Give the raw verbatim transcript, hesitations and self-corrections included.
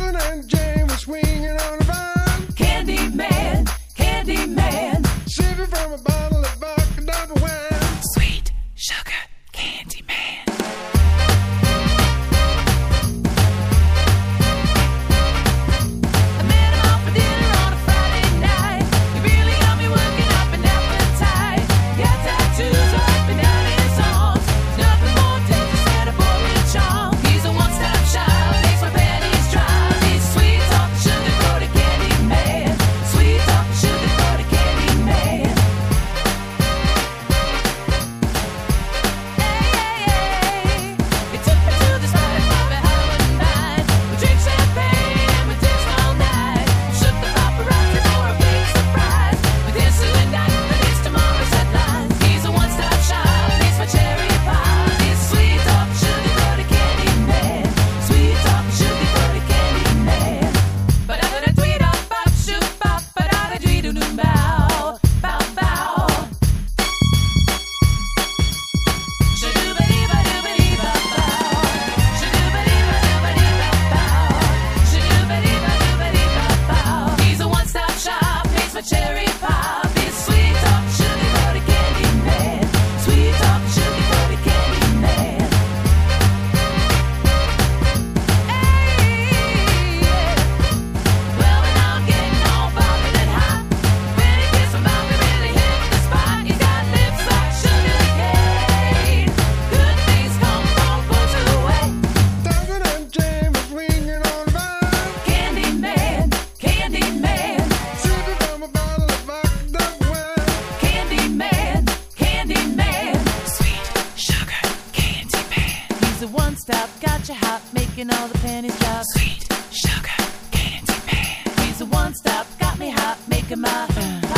Jonathan and Jane were swinging on a vine. Candy man, candy man, Sipping from a bottle of vodka double wine. sweet sugar candy man. I met him out for dinner on a Friday night. He really got me working up an appetite. Got tattoos up and down his arms. Nothing more dangerous than a boring charm. He's a one-stop shop, makes my panties dry. He's sweet talk, sugar coated candy man. Sweet talk, sugar coated candy man. Hey, hey, hey. He took me to the spot at Coffee Hollow night. We drink champagne and we dance all night. Shook the paparazzi for a big surprise. We dance till the night, but it's tomorrow's headlines. He's a one-stop shop, makes my cherry pie. He's sweet talk, sugar coated candy man. Sweet talk, sugar coated candy man. But I'm gonna tweet up, bop, shoot, bop, but I'm a tweet do bow, bow, bow. He's a one-stop shop, makes my cherry pop. He's sweet talk, sugar coated candy man. Sweet talk, sugar coated candy man. Hey, yeah. Well, and I'm getting all bobbing and hot. When he kissed my mouth, he really hit the spot. He's got lips like sugar cane. Good things come from books away. Jonathan and Jane were swinging on a vine. Candy man, candy man, Sipping from a bottle of vodka double wine. candy man, candy man, sweet sugar candy man. He's a one-stop, got you hot, making all the panties drop. Sweet sugar candy man. He's a one-stop, got me hot, making my. Uh,